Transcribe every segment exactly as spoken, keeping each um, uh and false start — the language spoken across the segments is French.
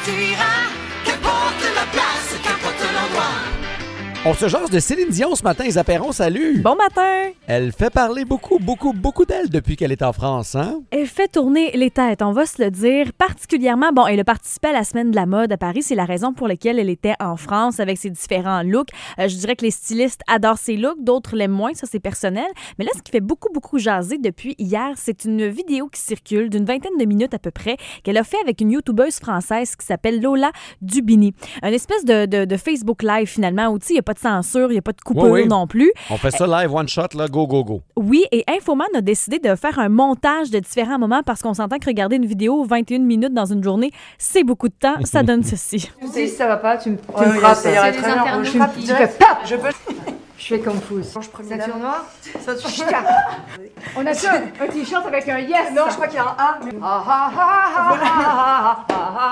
tu iras, qu'importe la place, qu'importe l'endroit. On se jase de Céline Dion ce matin, Isa Perron, salut! Bon matin! Elle fait parler beaucoup, beaucoup, beaucoup d'elle depuis qu'elle est en France, hein? Elle fait tourner les têtes, on va se le dire. Particulièrement, bon, elle a participé à la Semaine de la mode à Paris. C'est la raison pour laquelle elle était en France avec ses différents looks. Euh, je dirais que les stylistes adorent ses looks, d'autres l'aiment moins, ça c'est personnel. Mais là, ce qui fait beaucoup, beaucoup jaser depuis hier, c'est une vidéo qui circule d'une vingtaine de minutes à peu près qu'elle a fait avec une youtubeuse française qui s'appelle Lola Dubini. Une espèce de, de, de Facebook Live finalement où, tu sais, il n'y a pas de censure, il n'y a pas de coupure oui, oui. non plus. On fait ça live, one shot, là, go, go, go. Oui, et Infoman a décidé de faire un montage de différents moments parce qu'on s'entend que regarder une vidéo vingt et une minutes dans une journée, c'est beaucoup de temps. Ça donne ceci. Tu sais, si ça va pas, tu me, tu Ouais, me oui, frappes. ça ira très bien. Tu me tu fais pap. Je peux. Je fais comme fou. Ceinture noire. On a ça, un t-shirt avec un yes. Non, je crois qu'il y a un A. Ah, ah, ah, ah, ah, ah, ah,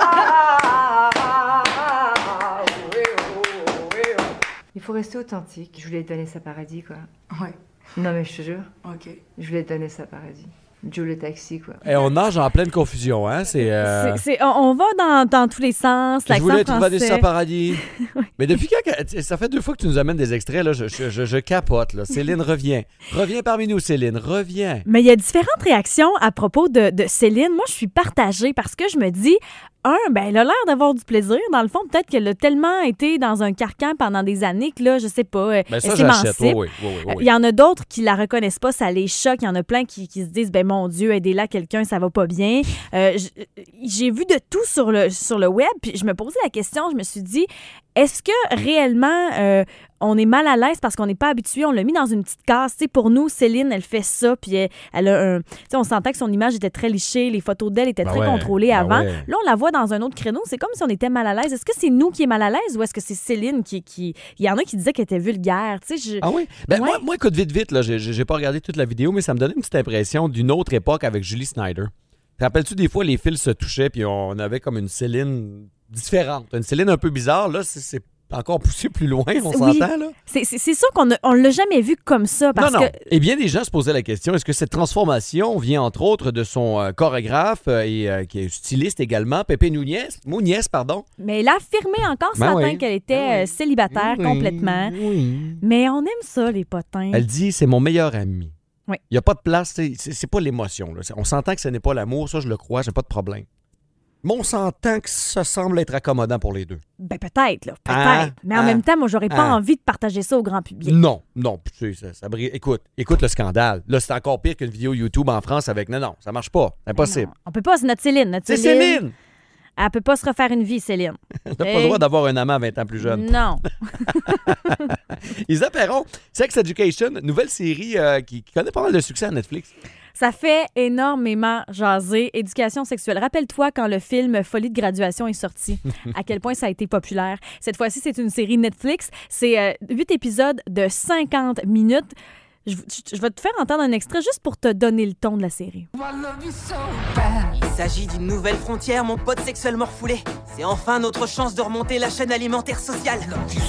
ah, ah, ah, oui, oh, oui, oh. Il faut rester authentique. Je voulais te donner sa paradis, quoi. Ouais. Non, mais je te jure, Ok. je voulais te donner sa paradis. Joe le taxi, quoi. Et on nage en pleine confusion, hein? C'est. Euh... C'est- c'est- on, on va dans, dans tous les sens. Je L'accent voulais te français. demander ça, paradis. Mais depuis quand. que- Ça fait deux fois que tu nous amènes des extraits, là. Je, je, je, je capote, là. Céline, reviens. Reviens parmi nous, Céline. Reviens. Mais il y a différentes réactions à propos de, de Céline. Moi, je suis partagée parce que je me dis, un, ben, elle a l'air d'avoir du plaisir. Dans le fond, peut-être qu'elle a tellement été dans un carcan pendant des années que là, je sais pas, euh, Ben, ça, elle j'achète. s'émancipe. Oui, oui, oui, oui, Euh, oui. Il y en a d'autres qui la reconnaissent pas, ça les choque. Il y en a plein qui, qui se disent, ben mon Dieu, aidez-la quelqu'un, ça va pas bien. Euh, j- J'ai vu de tout sur le, sur le web, puis je me posais la question, je me suis dit, est-ce que réellement euh, on est mal à l'aise parce qu'on n'est pas habitué? On l'a mis dans une petite case. Tu sais, pour nous, Céline, elle fait ça, puis elle, elle a un. Tu sais, on sentait que son image était très lichée, les photos d'elle étaient Ben très ouais, contrôlées ben avant. ouais. Là, on la voit dans un autre créneau. C'est comme si on était mal à l'aise. Est-ce que c'est nous qui est mal à l'aise ou est-ce que c'est Céline qui. qui... Il y en a qui disaient qu'elle était vulgaire. Tu sais, je... Ah oui? Ben, Ouais. moi, moi, écoute, vite, vite, là, j'ai, j'ai pas regardé toute la vidéo, mais ça me donnait une petite impression d'une autre époque avec Julie Snyder. Te rappelles-tu, des fois, les fils se touchaient, puis on avait comme une Céline différente. Une Céline un peu bizarre, là, c'est, c'est encore poussé plus loin, on Oui. s'entend, là? C'est, c'est, c'est sûr qu'on ne on l'a jamais vu comme ça parce non, non. que. Et bien, des gens se posaient la question, est-ce que cette transformation vient, entre autres, de son euh, chorégraphe euh, et euh, qui est styliste également, Pepe Núñez, Núñez, pardon? Mais elle a affirmé encore ce Ben matin oui. qu'elle était Ben oui. euh, célibataire Oui, complètement. oui. Mais on aime ça, les potins. Elle dit, c'est mon meilleur ami. Oui. Il n'y a pas de place, c'est, c'est, c'est pas l'émotion. Là. On s'entend que ce n'est pas l'amour, ça je le crois, j'ai pas de problème. Mais on s'entend que ça semble être accommodant pour les deux. Ben peut-être, là. Peut-être. Ah, Mais en ah, même temps, moi, j'aurais pas ah. envie de partager ça au grand public. Non, non, tu sais, ça, ça brille. Écoute, écoute le scandale. Là, c'est encore pire qu'une vidéo YouTube en France avec. Non, non, ça marche pas. Mais Impossible. non, on peut pas, c'est notre Céline. Notre C'est Céline! Elle peut pas se refaire une vie, Céline. Elle n'a pas Hey. le droit d'avoir un amant à vingt ans plus jeune. Non. Isa Perron, Sex Education, nouvelle série euh, qui, qui connaît pas mal de succès à Netflix. Ça fait énormément jaser. Éducation sexuelle. Rappelle-toi quand le film Folie de graduation est sorti, à quel point ça a été populaire. Cette fois-ci, c'est une série Netflix. C'est euh, huit épisodes de cinquante minutes. Je, je- je vais te faire entendre un extrait juste pour te donner le ton de la série. Il s'agit d'une nouvelle frontière, mon pote sexuellement refoulé. C'est enfin notre chance de remonter la chaîne alimentaire sociale.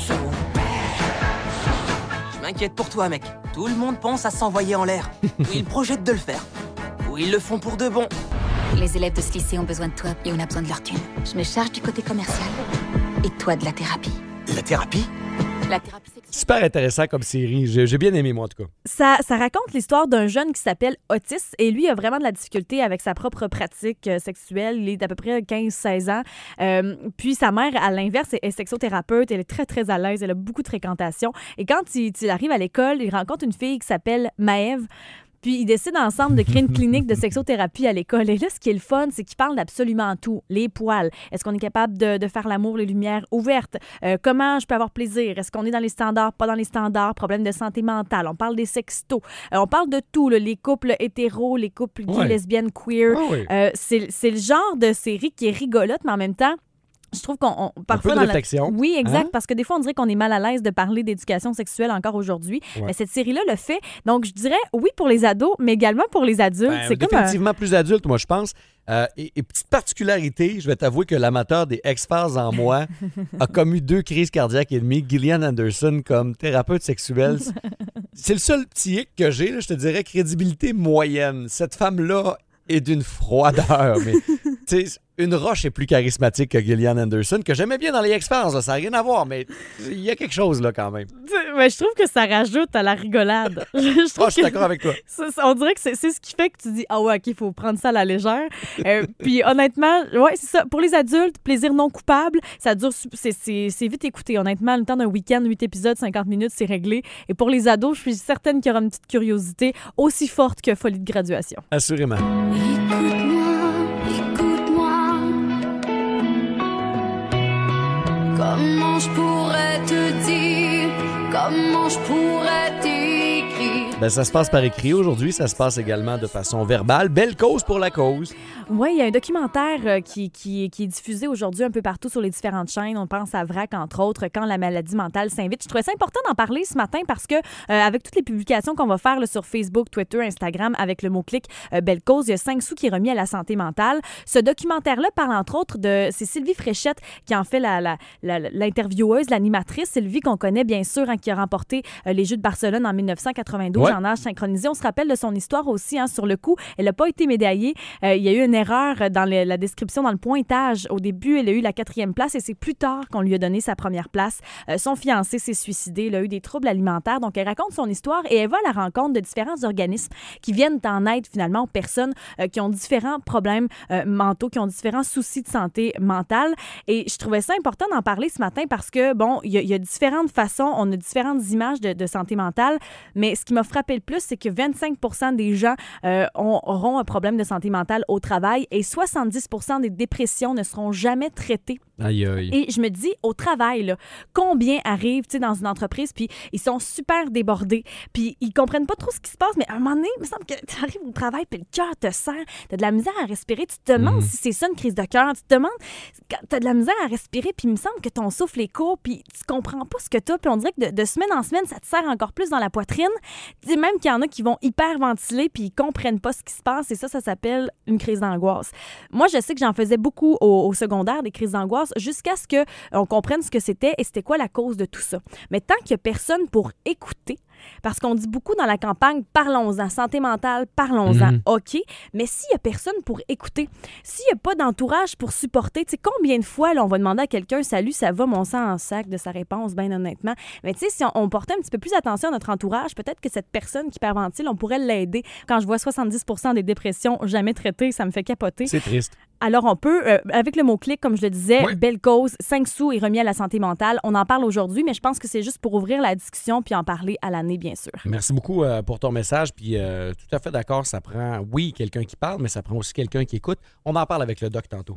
Je m'inquiète pour toi, mec. Tout le monde pense à s'envoyer en l'air. Ou ils projettent de le faire. Ou ils le font pour de bon. Les élèves de ce lycée ont besoin de toi et on a besoin de leur thune. Je me charge du côté commercial. Et toi de la thérapie. La thérapie? La thérapie sexuelle. Super intéressant comme série. J'ai, j'ai bien aimé, moi, en tout cas. Ça, ça raconte l'histoire d'un jeune qui s'appelle Otis et lui a vraiment de la difficulté avec sa propre pratique euh, sexuelle. Il est d'à peu près quinze seize ans. Euh, puis sa mère, à l'inverse, est, est sexothérapeute. Elle est très, très à l'aise. Elle a beaucoup de fréquentation. Et quand il, il arrive à l'école, il rencontre une fille qui s'appelle Maëve. Puis ils décident ensemble de créer une clinique de sexothérapie à l'école. Et là, ce qui est le fun, c'est qu'ils parlent d'absolument tout. Les poils. Est-ce qu'on est capable de, de faire l'amour, les lumières ouvertes? Euh, comment je peux avoir plaisir? Est-ce qu'on est dans les standards, pas dans les standards? Problème de santé mentale. On parle des sextos. Euh, on parle de tout, là, les couples hétéros, les couples gays, Ouais. lesbiennes, queer. Ah oui. Euh, c'est, c'est le genre de série qui est rigolote, mais en même temps, je trouve qu'on on- parfois peu de dans la- réflexion. Oui, exact, Hein? parce que des fois on dirait qu'on est mal à l'aise de parler d'éducation sexuelle encore aujourd'hui. Ouais. Mais cette série-là le fait. Donc je dirais oui pour les ados, mais également pour les adultes. Ben, c'est comme un... définitivement plus adulte, moi, je pense. Euh, et, et petite particularité, je vais t'avouer que l'amateur des X-Files en moi a commis deux crises cardiaques et demie. Gillian Anderson comme thérapeute sexuelle. C'est le seul petit hic que j'ai, là, je te dirais, crédibilité moyenne. Cette femme-là est d'une froideur. Mais, tu sais, une roche est plus charismatique que Gillian Anderson, que j'aimais bien dans les X-Files, là, ça n'a rien à voir, mais il y a quelque chose là quand même. Mais je trouve que ça rajoute à la rigolade. je, je trouve Ah, je suis que- d'accord avec toi. Ça, ça, on dirait que c'est c'est ce qui fait que tu dis ah ouais, OK, il faut prendre ça à la légère. Euh, puis honnêtement, ouais, c'est ça. Pour les adultes, plaisir non coupable, ça dure, su- c'est c'est- c'est vite écouté. Honnêtement, le temps d'un week-end, huit épisodes, cinquante minutes, c'est réglé. Et pour les ados, je suis certaine qu'il y aura une petite curiosité aussi forte que Folie de graduation. Assurément. Écoute-moi, comment je pourrais te dire, comment je pourrais t'écrire. Ben, ça se passe par écrit aujourd'hui, ça se passe également de façon verbale. Belle cause pour la cause. Oui, il y a un documentaire euh, qui, qui, qui est diffusé aujourd'hui un peu partout sur les différentes chaînes. On pense à V R A C, entre autres, quand la maladie mentale s'invite. Je trouvais ça important d'en parler ce matin parce que, euh, avec toutes les publications qu'on va faire là, sur Facebook, Twitter, Instagram, avec le mot-clic euh, Belle cause, il y a cinq sous qui est remis à la santé mentale. Ce documentaire-là parle, entre autres, de. C'est Sylvie Fréchette qui en fait la, la, la- l'intervieweuse, l'animatrice. Sylvie, qu'on connaît bien sûr, hein, qui a remporté euh, les Jeux de Barcelone en dix-neuf cent quatre-vingt-douze Ouais. en âge synchronisé. On se rappelle de son histoire aussi, hein, sur le coup. Elle n'a pas été médaillée. Euh, il y a eu une erreur dans le- la description, dans le pointage. Au début, elle a eu la quatrième place et c'est plus tard qu'on lui a donné sa première place. Euh, son fiancé s'est suicidé. Il a eu des troubles alimentaires. Donc, elle raconte son histoire et elle va à la rencontre de différents organismes qui viennent en aide finalement aux personnes euh, qui ont différents problèmes euh, mentaux, qui ont différents soucis de santé mentale. Et je trouvais ça important d'en parler ce matin parce que, bon, il y, a- il y a différentes façons, on a différentes images de, de santé mentale, mais ce qui m'a frappé le plus, c'est que vingt-cinq pour cent des gens euh, ont- auront un problème de santé mentale au travail et soixante-dix pour cent des dépressions ne seront jamais traitées. Aïe, aïe. Et je me dis, au travail, là, combien arrivent tu sais, dans une entreprise, puis ils sont super débordés, puis ils comprennent pas trop ce qui se passe, mais à un moment donné, il me semble que tu arrives au travail, puis le cœur te serre, tu as de la misère à respirer, tu te demandes si c'est ça une crise de cœur, tu te demandes, tu as de la misère à respirer, puis il me semble que ton souffle est court, puis tu comprends pas ce que tu as, puis on dirait que de, de semaine en semaine, ça te serre encore plus dans la poitrine. Tu sais, même qu'il y en a qui vont hyperventiler, puis ils comprennent pas ce qui se passe, et ça, ça s'appelle une crise d'angoisse. Moi, je sais que j'en faisais beaucoup au, au secondaire, des crises d'angoisse, jusqu'à ce qu'on comprenne ce que c'était et c'était quoi la cause de tout ça. Mais tant qu'il y a personne pour écouter, parce qu'on dit beaucoup dans la campagne, parlons-en, santé mentale, parlons-en, Mhm. OK, mais s'il y a personne pour écouter, s'il n'y a pas d'entourage pour supporter, tu sais, combien de fois là, on va demander à quelqu'un, salut, ça va, mon sang en sac de sa réponse, bien honnêtement. Mais tu sais, si on, on portait un petit peu plus attention à notre entourage, peut-être que cette personne qui hyperventile, on pourrait l'aider. Quand je vois soixante-dix pour cent des dépressions jamais traitées, ça me fait capoter. C'est triste. Alors, on peut, euh, avec le mot-clic, comme je le disais, Oui. belle cause, cinq sous est remis à la santé mentale. On en parle aujourd'hui, mais je pense que c'est juste pour ouvrir la discussion puis en parler à l'année, bien sûr. Merci beaucoup euh, pour ton message. Puis euh, tout à fait d'accord, ça prend, oui, quelqu'un qui parle, mais ça prend aussi quelqu'un qui écoute. On en parle avec le doc tantôt.